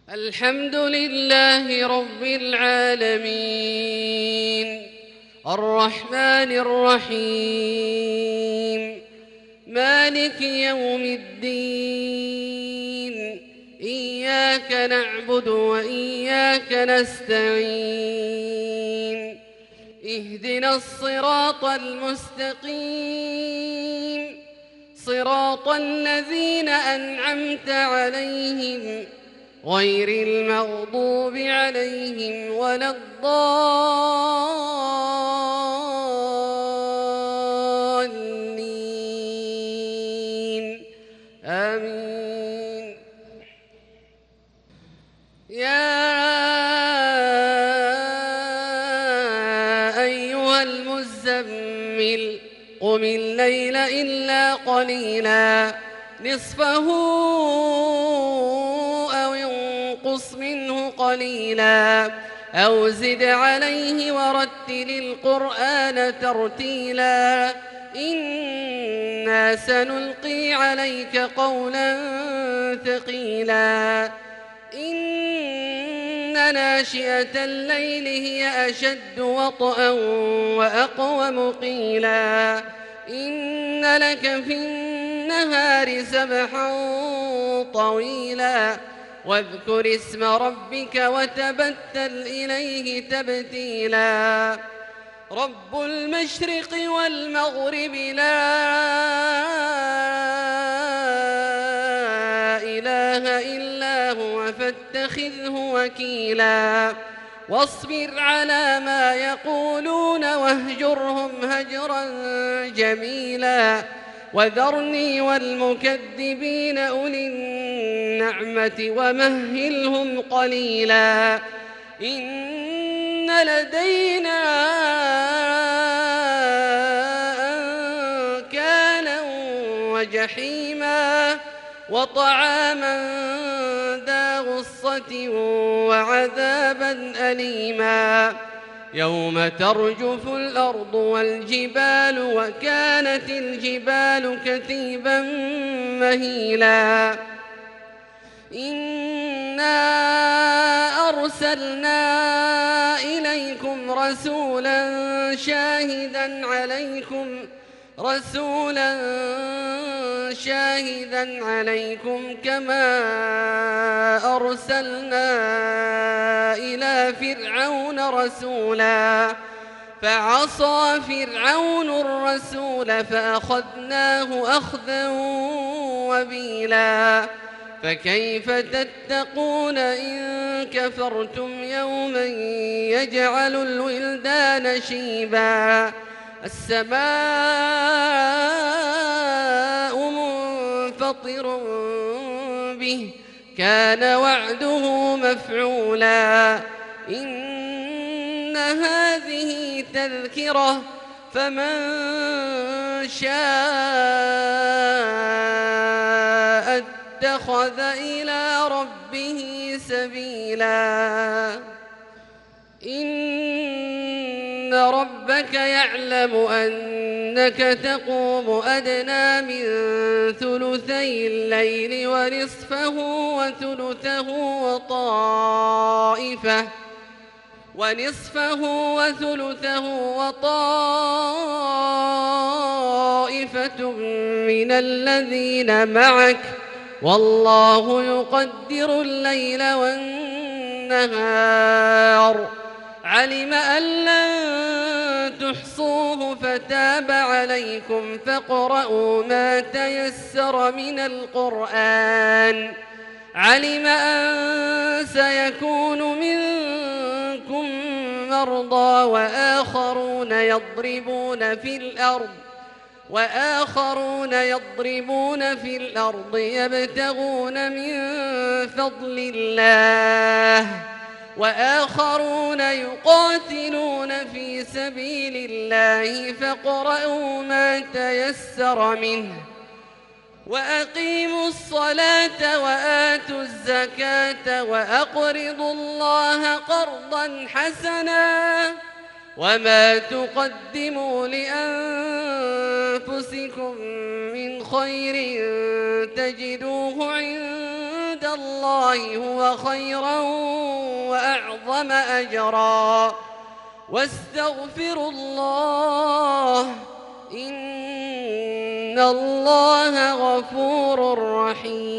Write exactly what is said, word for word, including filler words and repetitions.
الحمد لله رب العالمين الرحمن الرحيم مالك يوم الدين إياك نعبد وإياك نستعين اهدنا الصراط المستقيم صراط الذين أنعمت عليهم غير المغضوب عليهم ولا الضالين آمين. يا أيها المزمل قم الليل إلا قليلا نصفه منه قليلا أو زد عليه ورتل القرآن ترتيلا إنا سنلقي عليك قولا ثقيلا إن ناشئة الليل هي أشد وطئا وأقوم قيلا إن لك في النهار سبحا طويلا واذكر اسم ربك وتبتل إليه تبتيلا رب المشرق والمغرب لا إله إلا هو فاتخذه وكيلا واصبر على ما يقولون واهجرهم هجرا جميلا وذرني والمكذبين أولي النعمة ومهلهم قليلا إن لدينا أنكالا وجحيما وطعاما ذا غصة وعذابا أليما يوم ترجف الأرض والجبال وكانت الجبال كثيبا مهيلا إنا أرسلنا إليكم رسولا شاهدا عليكم رسولا شاهدا عليكم كما أرسلنا إلى فرعون رسولا فعصى فرعون الرسول فأخذناه أخذا وبيلا فكيف تتقون إن كفرتم يوما يجعل الولدان شيبا السماء منفطر به كان وعده مفعولا إن هذه تذكرة فمن شاء اتخذ إلى ربه سبيلا إن ربك يعلم أنك تقوم أدنى من ثلثي الليل ونصفه وثلثه وطائفة ونصفه وثلثه وطائفة من الذين معك والله يقدر الليل والنهار علم أن لن تحصوه فتاب عليكم فاقرؤوا ما تيسر من القرآن علم أن سيكون منكم مرضى وآخرون يضربون في الأرض وآخرون يضربون في الأرض يبتغون من فضل الله وآخرون يقاتلون في سبيل الله فاقرؤوا ما تيسر منه وأقيموا الصلاة وآتوا الزكاة وأقرضوا الله قرضا حسنا وما تقدموا لأنفسكم من خير تجدوه عند الله هو خيرا وأعظم أجرا واستغفروا الله إن الله غفور رحيم.